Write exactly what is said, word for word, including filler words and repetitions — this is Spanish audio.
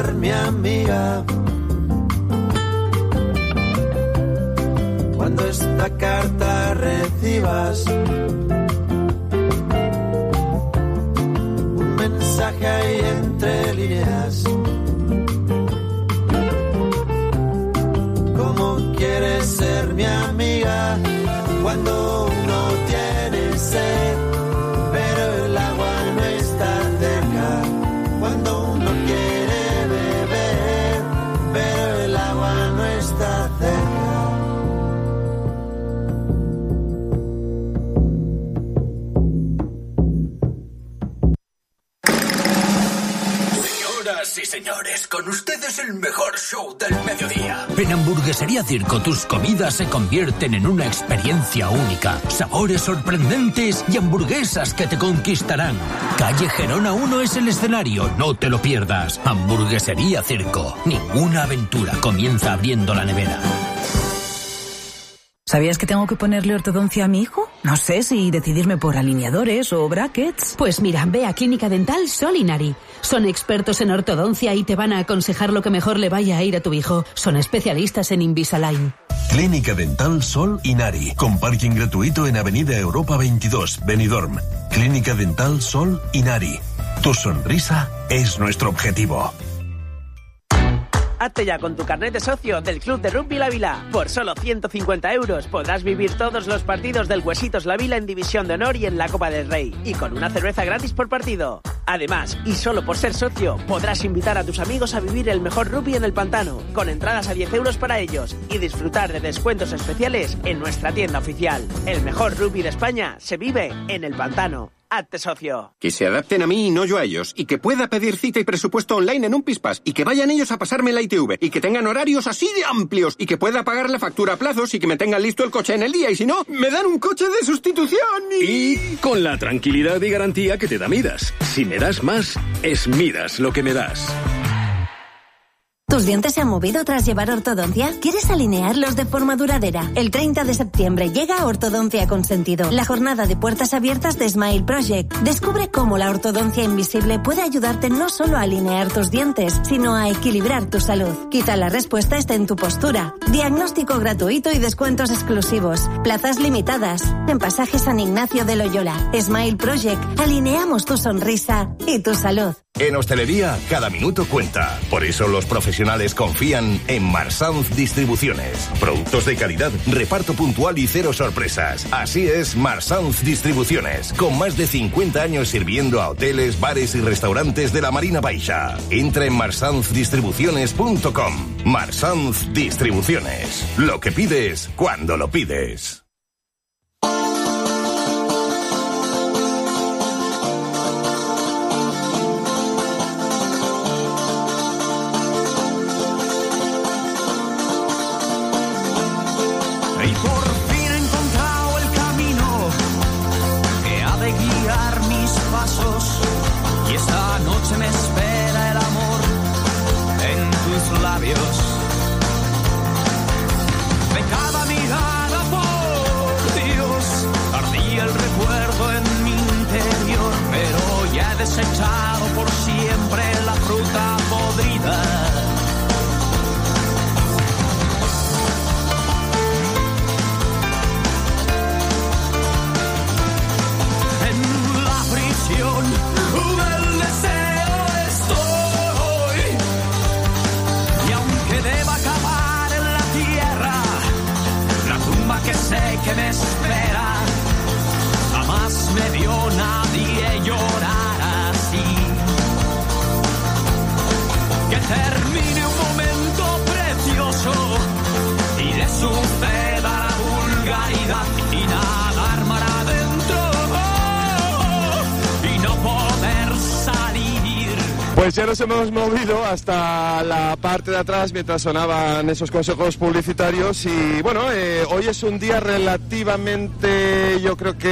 ser mi amiga. Cuando esta carta recibas un mensaje ahí entre líneas. ¿Cómo quieres ser mi amiga cuando uno tiene sed, pero el agua no está cerca? Cuando uno quiere beber, pero el agua no está cerca. Sí, señores, con ustedes el mejor show del mediodía. En Hamburguesería Circo tus comidas se convierten en una experiencia única. Sabores sorprendentes y hamburguesas que te conquistarán. Calle Gerona uno es el escenario, no te lo pierdas. Hamburguesería Circo. Ninguna aventura comienza abriendo la nevera. ¿Sabías que tengo que ponerle ortodoncia a mi hijo? No sé si decidirme por alineadores o brackets. Pues mira, ve a Clínica Dental Sol Inari. Son expertos en ortodoncia y te van a aconsejar lo que mejor le vaya a ir a tu hijo. Son especialistas en Invisalign. Clínica Dental Sol Inari, con parking gratuito en Avenida Europa veintidós, Benidorm. Clínica Dental Sol Inari. Tu sonrisa es nuestro objetivo. Hazte ya con tu carnet de socio del Club de Rugby La Vila. Por solo ciento cincuenta euros podrás vivir todos los partidos del Huesitos La Vila en División de Honor y en la Copa del Rey. Y con una cerveza gratis por partido. Además, y solo por ser socio, podrás invitar a tus amigos a vivir el mejor rugby en el pantano, con entradas a diez euros para ellos, y disfrutar de descuentos especiales en nuestra tienda oficial. El mejor rugby de España se vive en el pantano. Hazte socio. Que se adapten a mí y no yo a ellos. Y que pueda pedir cita y presupuesto online en un Pispas. Y que vayan ellos a pasarme la I T V. Y que tengan horarios así de amplios. Y que pueda pagar la factura a plazos y que me tengan listo el coche en el día. Y si no, me dan un coche de sustitución. Y, y con la tranquilidad y garantía que te da Midas. Si me das más, es Midas lo que me das. ¿Tus dientes se han movido tras llevar ortodoncia? ¿Quieres alinearlos de forma duradera? El treinta de septiembre llega Ortodoncia con Sentido, la jornada de puertas abiertas de Smile Project. Descubre cómo la ortodoncia invisible puede ayudarte no solo a alinear tus dientes, sino a equilibrar tu salud. Quizá la respuesta esté en tu postura. Diagnóstico gratuito y descuentos exclusivos. Plazas limitadas. En Pasaje San Ignacio de Loyola. Smile Project. Alineamos tu sonrisa y tu salud. En hostelería, cada minuto cuenta. Por eso los profesionales confían en Marsanz Distribuciones. Productos de calidad, reparto puntual y cero sorpresas. Así es Marsanz Distribuciones, con más de cincuenta años sirviendo a hoteles, bares y restaurantes de la Marina Baixa. Entra en marsanz distribuciones punto com. Marsanz Distribuciones. Lo que pides, cuando lo pides. Y por fin he encontrado el camino que ha de guiar mis pasos. Y esta noche me espera el amor en tus labios. De cada mirada, por Dios, ardía el recuerdo en mi interior. Pero ya he desechado por siempre la fruta podrida. Del deseo estoy, y aunque deba acabar en la tierra, la tumba que sé que me espera, jamás me vio nadie llorar así. Que termine un momento precioso y le suceda la vulgaridad y nadar mar adentro. Pues ya nos hemos movido hasta la parte de atrás mientras sonaban esos consejos publicitarios y bueno, eh, hoy es un día relativamente, yo creo que